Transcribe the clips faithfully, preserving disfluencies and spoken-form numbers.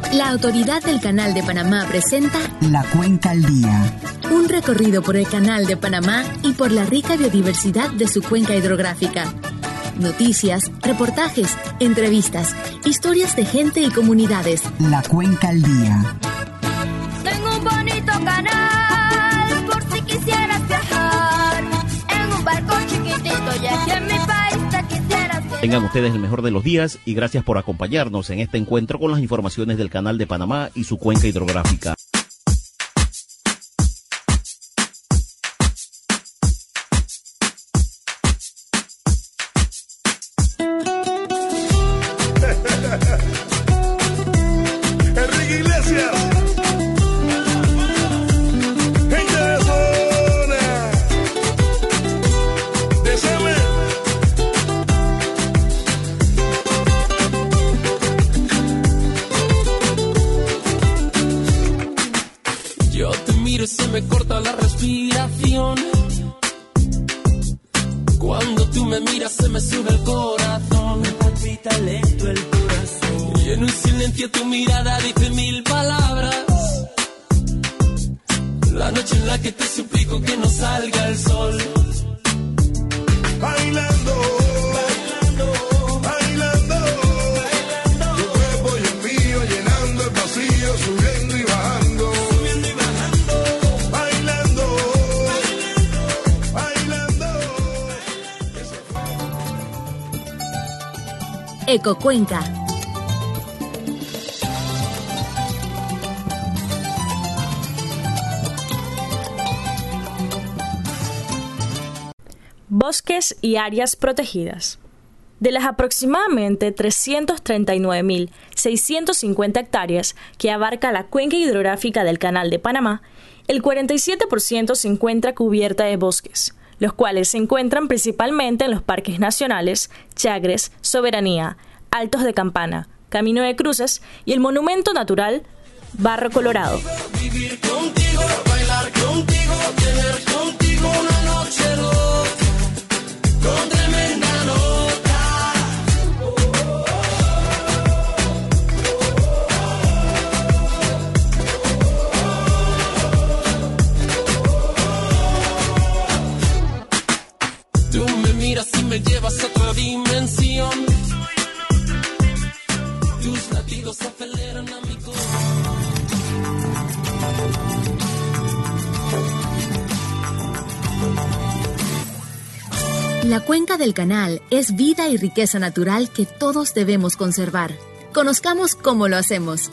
La Autoridad del Canal de Panamá presenta La Cuenca al Día. Un recorrido por el Canal de Panamá y por la rica biodiversidad de su cuenca hidrográfica. Noticias, reportajes, entrevistas, historias de gente y comunidades. La Cuenca al Día. Tengo un bonito canal, por si quisieras viajar, en un barco chiquitito y aquí en mi país te quisieras quedar. Tengan ustedes el mejor de los días y gracias por acompañarnos en este encuentro con las informaciones del Canal de Panamá y su cuenca hidrográfica. Se me corta la respiración. Cuando tú me miras se me sube el corazón. Me palpita lento el corazón. Y en un silencio tu mirada dice mil palabras. La noche en la que te suplico que no salga el sol. Bailando, bailando, bailando, bailando. Tu cuerpo y el mío llenando el vacío, subiendo y bajando. Ecocuenca. Bosques y áreas protegidas. De las aproximadamente trescientas treinta y nueve mil seiscientas cincuenta hectáreas que abarca la cuenca hidrográfica del Canal de Panamá, el cuarenta y siete por ciento se encuentra cubierta de bosques, los cuales se encuentran principalmente en los parques nacionales Chagres, Soberanía, Altos de Campana, Camino de Cruces y el monumento natural Barro Colorado. Vivir contigo, bailar contigo, tener contigo una noche loca, con tremenda nota. Tú me miras y me llevas a otra dimensión. Tus latidos aceleran a mi corazón. La cuenca del canal es vida y riqueza natural que todos debemos conservar. Conozcamos cómo lo hacemos.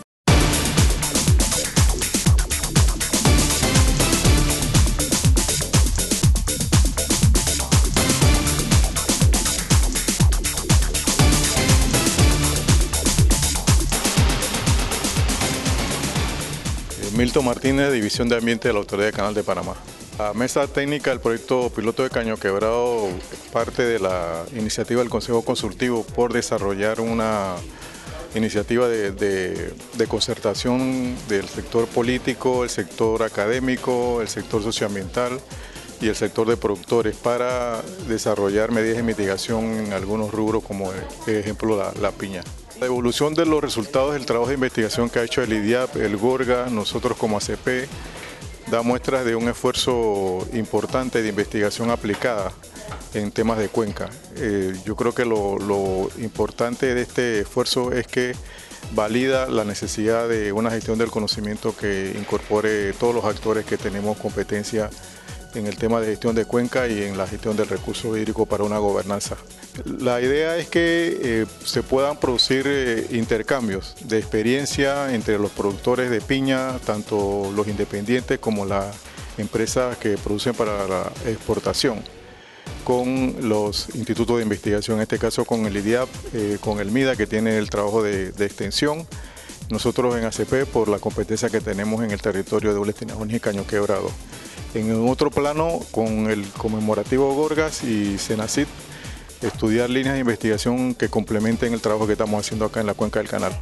Milton Martínez, División de Ambiente de la Autoridad del Canal de Panamá. La mesa técnica del proyecto piloto de Caño Quebrado es parte de la iniciativa del Consejo Consultivo por desarrollar una iniciativa de, de, de concertación del sector político, el sector académico, el sector socioambiental y el sector de productores para desarrollar medidas de mitigación en algunos rubros como, por ejemplo, la, la piña. La evolución de los resultados del trabajo de investigación que ha hecho el I D I A P, el GORGA, nosotros como A C P, da muestras de un esfuerzo importante de investigación aplicada en temas de cuenca. Eh, yo creo que lo, lo importante de este esfuerzo es que valida la necesidad de una gestión del conocimiento que incorpore todos los actores que tenemos competencia en el tema de gestión de cuenca y en la gestión del recurso hídrico para una gobernanza. La idea es que eh, se puedan producir eh, intercambios de experiencia entre los productores de piña, tanto los independientes como las empresas que producen para la exportación, con los institutos de investigación, en este caso con el I D I A P, eh, con el MIDA que tiene el trabajo de, de extensión, nosotros en A C P por la competencia que tenemos en el territorio de Oles Tinajón y Caño Quebrado. En otro plano, con el conmemorativo Gorgas y Senacid, estudiar líneas de investigación que complementen el trabajo que estamos haciendo acá en la cuenca del canal.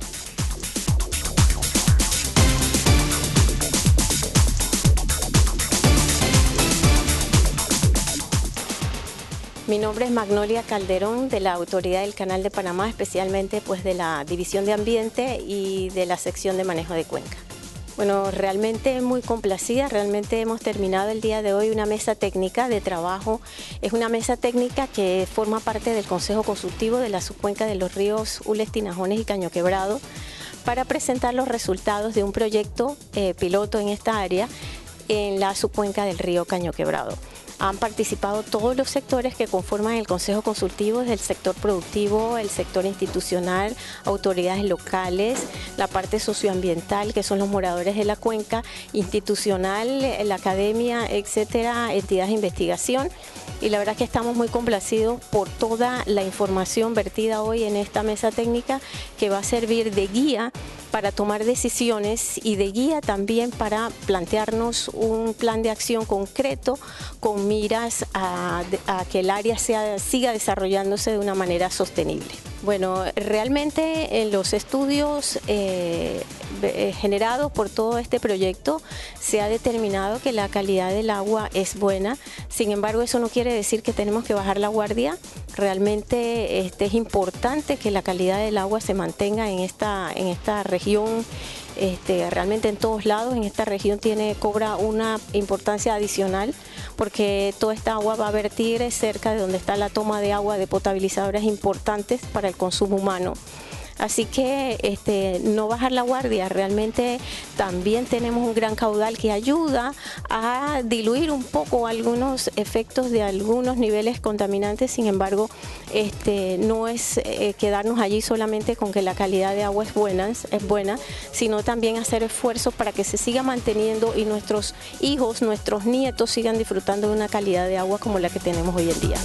Mi nombre es Magnolia Calderón, de la Autoridad del Canal de Panamá, especialmente pues de la División de Ambiente y de la Sección de Manejo de Cuenca. Bueno, realmente muy complacida, realmente hemos terminado el día de hoy una mesa técnica de trabajo. Es una mesa técnica que forma parte del Consejo Consultivo de la Subcuenca de los ríos Ules, Tinajones y Caño Quebrado para presentar los resultados de un proyecto eh, piloto en esta área en la subcuenca del río Caño Quebrado. Han participado todos los sectores que conforman el Consejo Consultivo, desde el sector productivo, el sector institucional, autoridades locales, la parte socioambiental, que son los moradores de la cuenca, institucional, la academia, etcétera, entidades de investigación. Y la verdad es que estamos muy complacidos por toda la información vertida hoy en esta mesa técnica, que va a servir de guía para tomar decisiones y de guía también para plantearnos un plan de acción concreto con miras a, a que el área sea, siga desarrollándose de una manera sostenible. Bueno, realmente en los estudios eh, generados por todo este proyecto se ha determinado que la calidad del agua es buena. Sin embargo, eso no quiere decir que tenemos que bajar la guardia. Realmente este, es importante que la calidad del agua se mantenga en esta, en esta región. Este, realmente en todos lados, en esta región tiene, cobra una importancia adicional porque toda esta agua va a vertir cerca de donde está la toma de agua de potabilizadores importantes para el consumo humano. Así que este, no bajar la guardia, realmente también tenemos un gran caudal que ayuda a diluir un poco algunos efectos de algunos niveles contaminantes. Sin embargo, este, no es eh, quedarnos allí solamente con que la calidad de agua es buena, es buena, sino también hacer esfuerzos para que se siga manteniendo y nuestros hijos, nuestros nietos sigan disfrutando de una calidad de agua como la que tenemos hoy en día.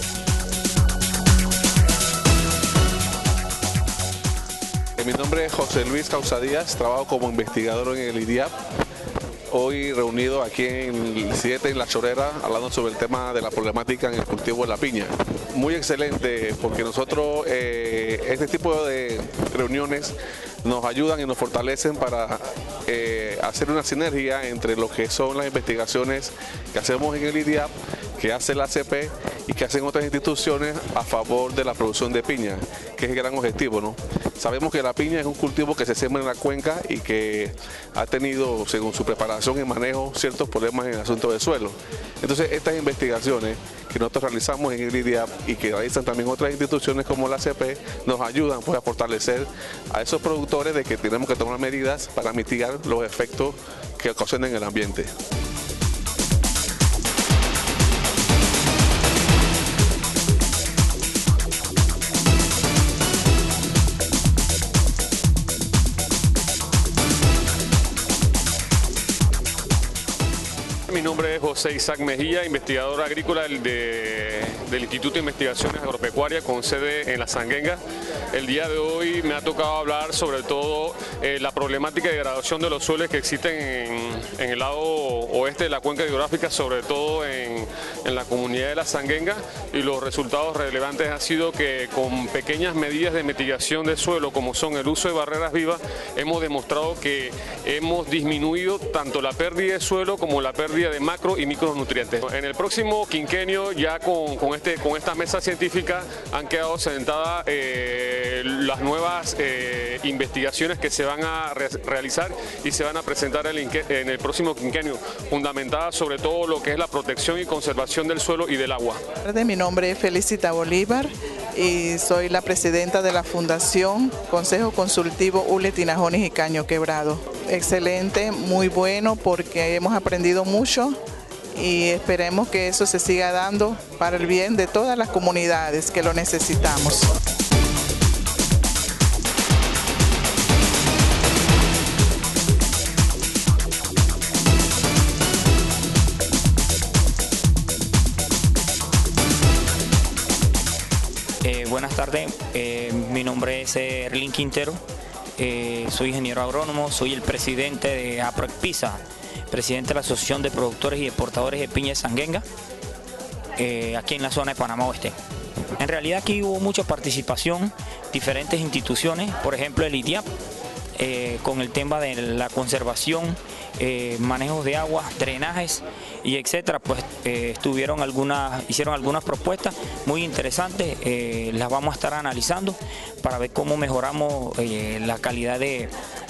Mi nombre es José Luis Causa Díaz, trabajo como investigador en el I D I A P. Hoy reunido aquí en el siete en La Chorrera, hablando sobre el tema de la problemática en el cultivo de la piña. Muy excelente, porque nosotros eh, este tipo de reuniones nos ayudan y nos fortalecen para eh, hacer una sinergia entre lo que son las investigaciones que hacemos en el I D I A P, que hace la A C P y que hacen otras instituciones a favor de la producción de piña, que es el gran objetivo, ¿no? Sabemos que la piña es un cultivo que se siembra en la cuenca y que ha tenido, según su preparación y manejo, ciertos problemas en el asunto del suelo. Entonces, estas investigaciones que nosotros realizamos en el I D I A P y que realizan también otras instituciones como la A C P, nos ayudan pues, a fortalecer a esos productores de que tenemos que tomar medidas para mitigar los efectos que ocasionan en el ambiente. Mi nombre es José Isaac Mejía, investigador agrícola del, de, del Instituto de Investigaciones Agropecuarias con sede en La Sanguenga. El día de hoy me ha tocado hablar sobre todo eh, la problemática de degradación de los suelos que existen en, en el lado oeste de la cuenca hidrográfica, sobre todo en, en la comunidad de La Sanguenga, y los resultados relevantes han sido que con pequeñas medidas de mitigación del suelo, como son el uso de barreras vivas, hemos demostrado que hemos disminuido tanto la pérdida de suelo como la pérdida de macro y micronutrientes. En el próximo quinquenio, ya con, con, este, con esta mesa científica, han quedado sentadas eh, las nuevas eh, investigaciones que se van a re realizar y se van a presentar en el, en el próximo quinquenio, fundamentadas sobre todo lo que es la protección y conservación del suelo y del agua. Mi nombre es Felicita Bolívar y soy la presidenta de la Fundación Consejo Consultivo Ules, Tinajones y Caño Quebrado. Excelente, muy bueno, porque hemos aprendido mucho y esperemos que eso se siga dando para el bien de todas las comunidades que lo necesitamos. Eh, buenas tardes, eh, mi nombre es eh, Erlin Quintero, eh, soy ingeniero agrónomo, soy el presidente de APROECPISA, presidente de la Asociación de Productores y Exportadores de Piña de Sanguenga, eh, aquí en la zona de Panamá Oeste. En realidad aquí hubo mucha participación, diferentes instituciones, por ejemplo el I D I A P, eh, con el tema de la conservación eh, manejos de agua, drenajes y etcétera, pues eh, estuvieron algunas, hicieron algunas propuestas muy interesantes, eh, las vamos a estar analizando para ver cómo mejoramos eh, la calidad de,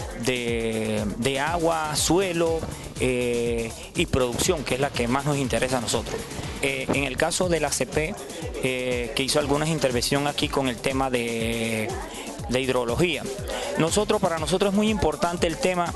de, de agua, suelo eh, y producción, que es la que más nos interesa a nosotros. Eh, en el caso de la A C P, eh, que hizo algunas intervenciones aquí con el tema de, de hidrología, nosotros, para nosotros es muy importante el tema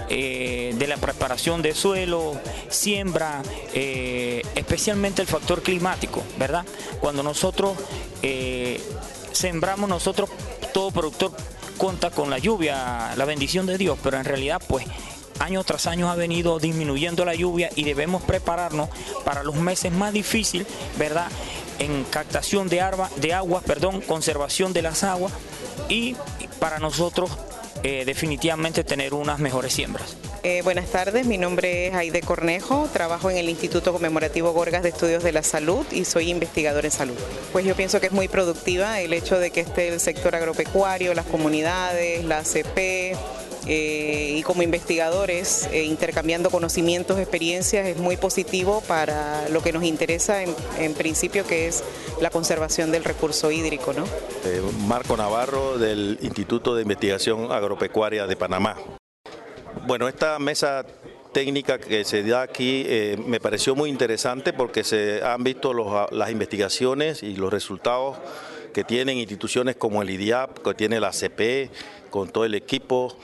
eh, de la preparación de suelo, siembra, eh, especialmente el factor climático, ¿verdad? Cuando nosotros eh, sembramos, nosotros, todo productor cuenta con la lluvia, la bendición de Dios, pero en realidad pues año tras año ha venido disminuyendo la lluvia y debemos prepararnos para los meses más difíciles, ¿verdad? En captación de, arba, de aguas, perdón, conservación de las aguas y para nosotros eh, definitivamente tener unas mejores siembras. Eh, buenas tardes, mi nombre es Aide Cornejo, trabajo en el Instituto Conmemorativo Gorgas de Estudios de la Salud y soy investigador en salud. Pues yo pienso que es muy productiva el hecho de que esté el sector agropecuario, las comunidades, la A C P, Eh, y como investigadores eh, intercambiando conocimientos, experiencias, es muy positivo para lo que nos interesa en, en principio, que es la conservación del recurso hídrico, ¿no? Eh, Marco Navarro, del Instituto de Investigación Agropecuaria de Panamá. Bueno, esta mesa técnica que se da aquí eh, me pareció muy interesante porque se han visto los, las investigaciones y los resultados que tienen instituciones como el I D I A P, que tiene la A C P, con todo el equipo,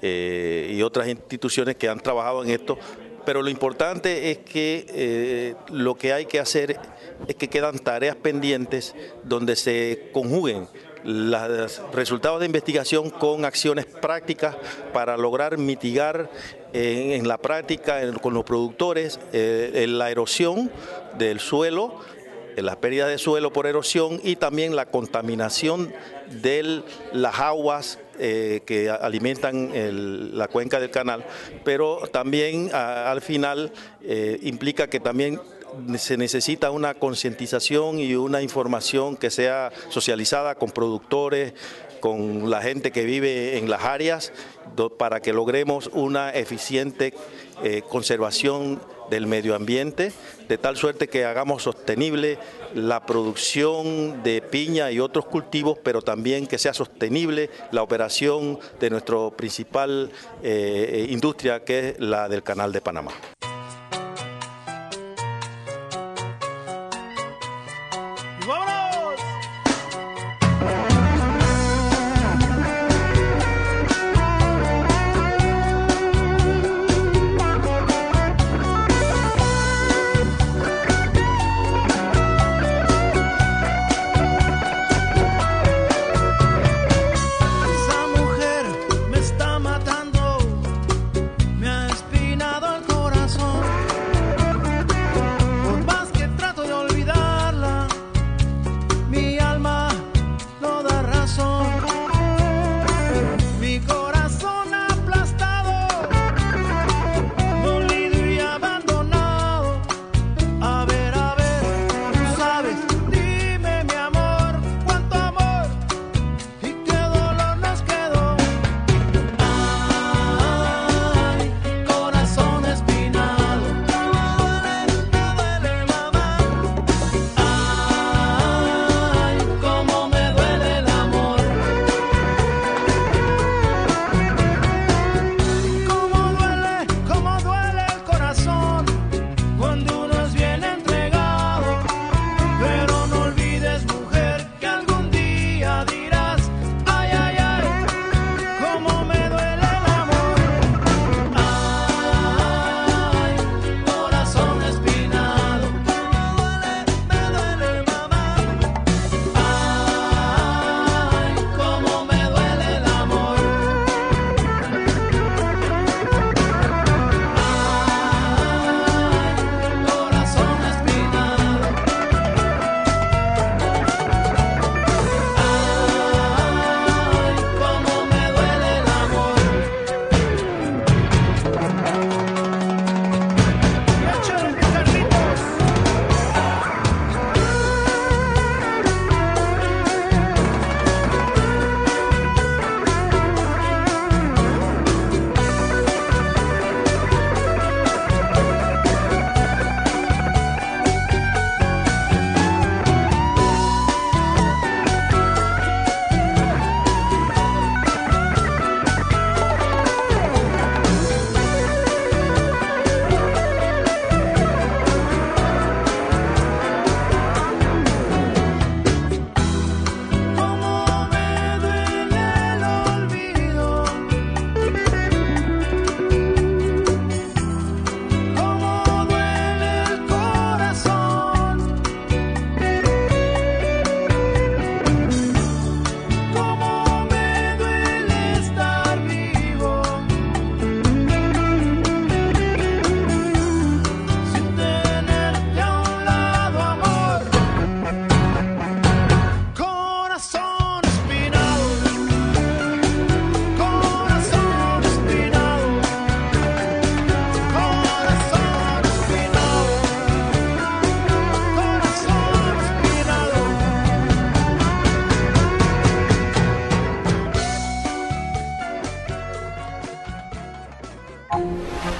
Eh, y otras instituciones que han trabajado en esto, pero lo importante es que eh, lo que hay que hacer es que quedan tareas pendientes donde se conjuguen los resultados de investigación con acciones prácticas para lograr mitigar en, en la práctica en, con los productores eh, la erosión del suelo, la pérdida de suelo por erosión y también la contaminación de las aguas eh, que alimentan el, la cuenca del canal, pero también a, al final eh, implica que también se necesita una concientización y una información que sea socializada con productores, con la gente que vive en las áreas, do, para que logremos una eficiente eh, conservación del medio ambiente, de tal suerte que hagamos sostenible la producción de piña y otros cultivos, pero también que sea sostenible la operación de nuestra principal eh, industria, que es la del Canal de Panamá. Esa mujer me está matando, me ha espinado el corazón.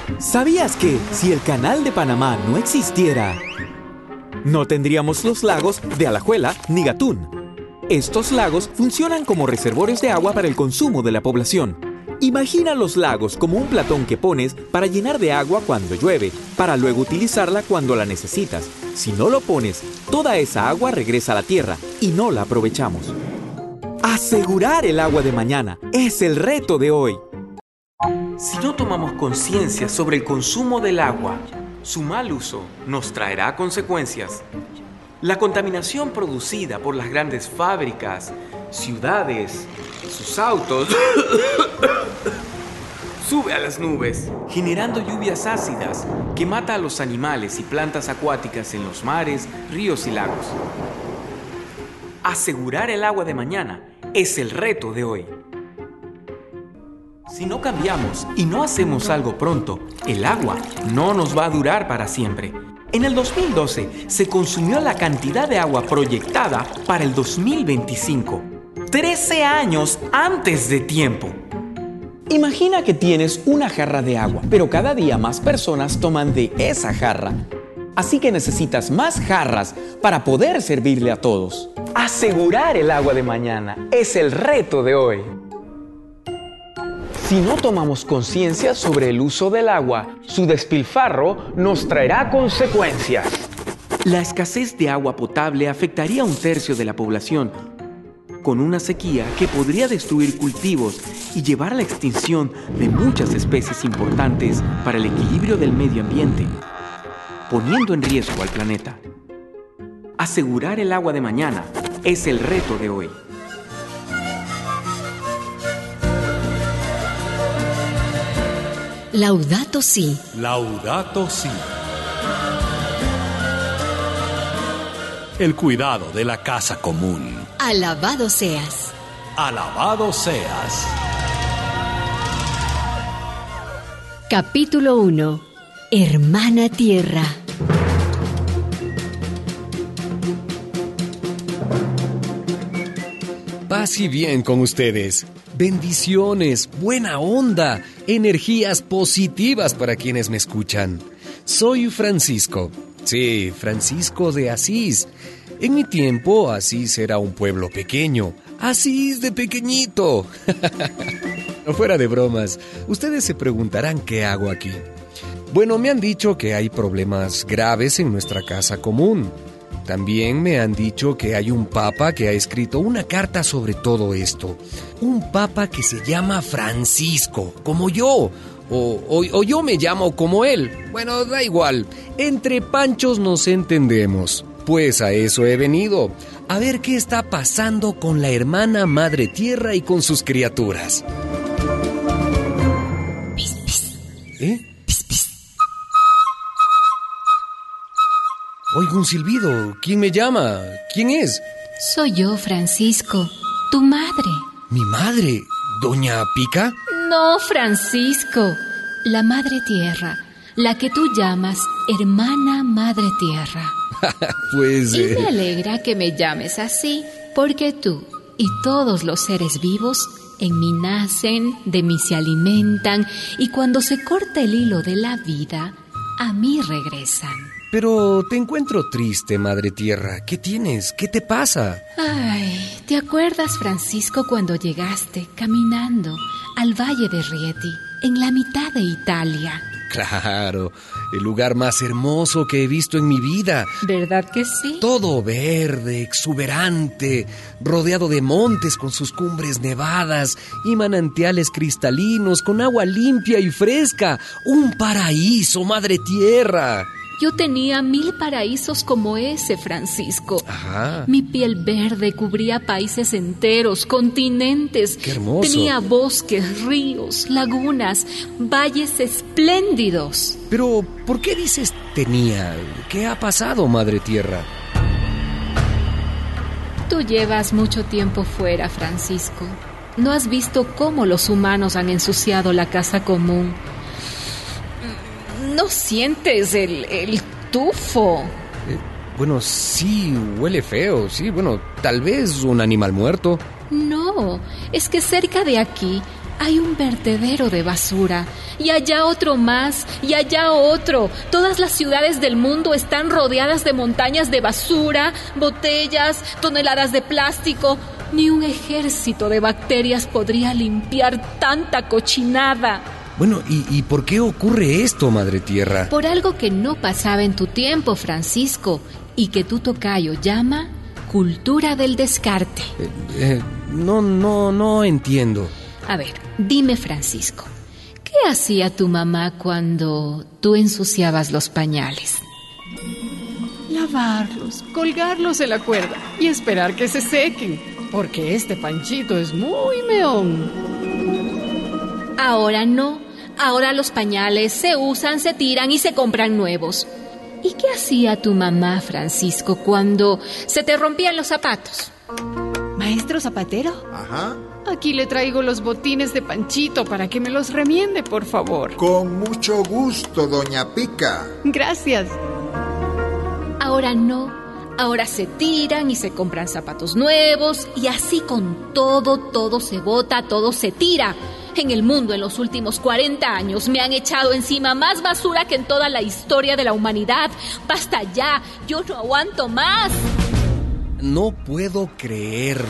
¿Sabías que si el Canal de Panamá no existiera, no tendríamos los lagos de Alajuela ni Gatún? Estos lagos funcionan como reservorios de agua para el consumo de la población. Imagina los lagos como un platón que pones para llenar de agua cuando llueve, para luego utilizarla cuando la necesitas. Si no lo pones, toda esa agua regresa a la tierra y no la aprovechamos. Asegurar el agua de mañana es el reto de hoy. Si no tomamos conciencia sobre el consumo del agua, su mal uso nos traerá consecuencias. La contaminación producida por las grandes fábricas, ciudades, sus autos, sube a las nubes, generando lluvias ácidas que mata a los animales y plantas acuáticas en los mares, ríos y lagos. Asegurar el agua de mañana es el reto de hoy. Si no cambiamos y no hacemos algo pronto, el agua no nos va a durar para siempre. En el dos mil doce se consumió la cantidad de agua proyectada para el dos mil veinticinco, trece años antes de tiempo. Imagina que tienes una jarra de agua, pero cada día más personas toman de esa jarra. Así que necesitas más jarras para poder servirle a todos. Asegurar el agua de mañana es el reto de hoy. Si no tomamos conciencia sobre el uso del agua, su despilfarro nos traerá consecuencias. La escasez de agua potable afectaría a un tercio de la población, con una sequía que podría destruir cultivos y llevar a la extinción de muchas especies importantes para el equilibrio del medio ambiente, poniendo en riesgo al planeta. Asegurar el agua de mañana es el reto de hoy. Laudato Si. Laudato Si. El cuidado de la casa común. Alabado seas. Alabado seas. Capítulo uno. Hermana Tierra. Paz y bien con ustedes. Bendiciones, buena onda, energías positivas para quienes me escuchan. Soy Francisco. Sí, Francisco de Asís. En mi tiempo, Asís era un pueblo pequeño. Asís de pequeñito. No, fuera de bromas, ustedes se preguntarán qué hago aquí. Bueno, me han dicho que hay problemas graves en nuestra casa común. También me han dicho que hay un papa que ha escrito una carta sobre todo esto. Un papa que se llama Francisco, como yo. O, o, o yo me llamo como él. Bueno, da igual. Entre panchos nos entendemos. Pues a eso he venido. A ver qué está pasando con la hermana Madre Tierra y con sus criaturas. Pis, pis. ¿Eh? Pis, pis. Oigo un silbido. ¿Quién me llama? ¿Quién es? Soy yo, Francisco, tu madre. ¿Mi madre? ¿Doña Pica? No, Francisco, la Madre Tierra, la que tú llamas hermana Madre Tierra. Pues... Y eh... me alegra que me llames así, porque tú y todos los seres vivos en mí nacen, de mí se alimentan, y cuando se corta el hilo de la vida, a mí regresan. Pero te encuentro triste, Madre Tierra. ¿Qué tienes? ¿Qué te pasa? Ay, ¿te acuerdas, Francisco, cuando llegaste caminando al Valle de Rieti, en la mitad de Italia? Claro, el lugar más hermoso que he visto en mi vida. ¿Verdad que sí? Todo verde, exuberante, rodeado de montes con sus cumbres nevadas y manantiales cristalinos con agua limpia y fresca. ¡Un paraíso, Madre Tierra! Yo tenía mil paraísos como ese, Francisco. Ajá. Mi piel verde cubría países enteros, continentes. ¡Qué hermoso! Tenía bosques, ríos, lagunas, valles espléndidos. Pero, ¿por qué dices tenía? ¿Qué ha pasado, Madre Tierra? Tú llevas mucho tiempo fuera, Francisco. ¿No has visto cómo los humanos han ensuciado la casa común? ¿No sientes el, el tufo? Eh, bueno, sí, huele feo, sí, bueno, tal vez un animal muerto. No, es que cerca de aquí hay un vertedero de basura, y allá otro más, y allá otro. Todas las ciudades del mundo están rodeadas de montañas de basura, botellas, toneladas de plástico. Ni un ejército de bacterias podría limpiar tanta cochinada. Bueno, ¿y, y por qué ocurre esto, Madre Tierra? Por algo que no pasaba en tu tiempo, Francisco, y que tu tocayo llama cultura del descarte. Eh, eh, no, no, no entiendo. A ver, dime, Francisco, ¿qué hacía tu mamá cuando tú ensuciabas los pañales? Lavarlos, colgarlos en la cuerda y esperar que se sequen, porque este Panchito es muy meón. Ahora no, ahora los pañales se usan, se tiran y se compran nuevos. ¿Y qué hacía tu mamá, Francisco, cuando se te rompían los zapatos? ¿Maestro zapatero? Ajá. Aquí le traigo los botines de Panchito para que me los remiende, por favor. Con mucho gusto, doña Pica. Gracias. Ahora no, ahora se tiran y se compran zapatos nuevos y así con todo, todo se bota, todo se tira. En el mundo en los últimos cuarenta años me han echado encima más basura que en toda la historia de la humanidad. ¡Basta ya! ¡Yo no aguanto más! No puedo creerlo.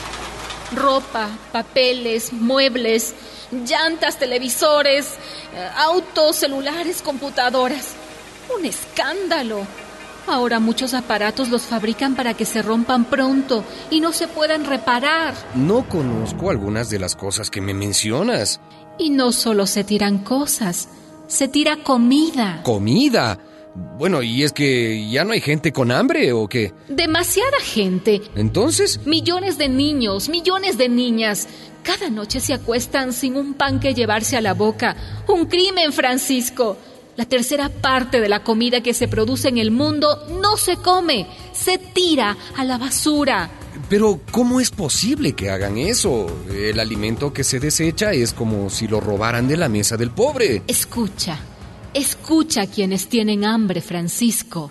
Ropa, papeles, muebles, llantas, televisores, autos, celulares, computadoras. ¡Un escándalo! Ahora muchos aparatos los fabrican para que se rompan pronto y no se puedan reparar. No conozco algunas de las cosas que me mencionas. Y no solo se tiran cosas, se tira comida. ¿Comida? Bueno, ¿y es que ya no hay gente con hambre o qué? Demasiada gente. ¿Entonces? Millones de niños, millones de niñas. Cada noche se acuestan sin un pan que llevarse a la boca. Un crimen, Francisco. La tercera parte de la comida que se produce en el mundo no se come, se tira a la basura. Pero, ¿cómo es posible que hagan eso? El alimento que se desecha es como si lo robaran de la mesa del pobre. Escucha, escucha a quienes tienen hambre, Francisco.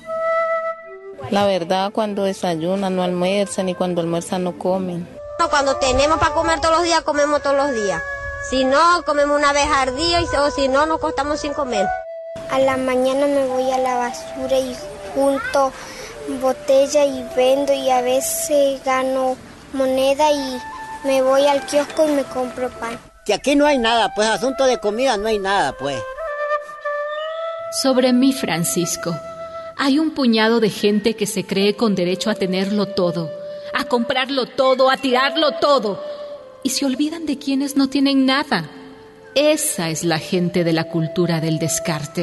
La verdad, cuando desayunan no almuerzan y cuando almuerzan no comen. Cuando tenemos para comer todos los días, comemos todos los días. Si no, comemos una vez al día y, o si no, nos costamos sin comer. A la mañana me voy a la basura y junto botella y vendo y a veces gano moneda y me voy al kiosco y me compro pan. Que aquí no hay nada, pues asunto de comida no hay nada, pues. Sobre mí, Francisco, hay un puñado de gente que se cree con derecho a tenerlo todo, a comprarlo todo, a tirarlo todo, y se olvidan de quienes no tienen nada. Esa es la gente de la cultura del descarte.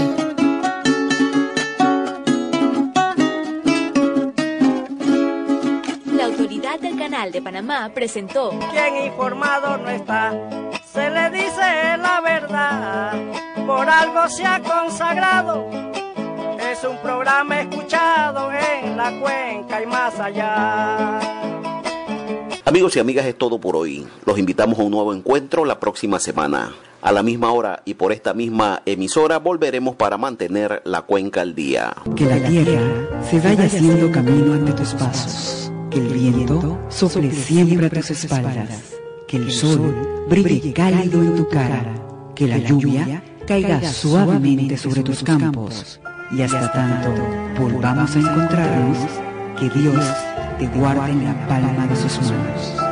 La autoridad del Canal de Panamá presentó Quien informado no está, se le dice la verdad, por algo se ha consagrado, es un programa escuchado en la cuenca y más allá. Amigos y amigas, es todo por hoy. Los invitamos a un nuevo encuentro la próxima semana. A la misma hora y por esta misma emisora volveremos para mantener la cuenca al día. Que la tierra se vaya haciendo camino ante tus pasos. Que el viento sople siempre a tus espaldas. Que el sol brille cálido en tu cara. Que la lluvia caiga suavemente sobre tus campos. Y hasta tanto volvamos a encontrarnos, que Dios te guarde en la palma de sus manos.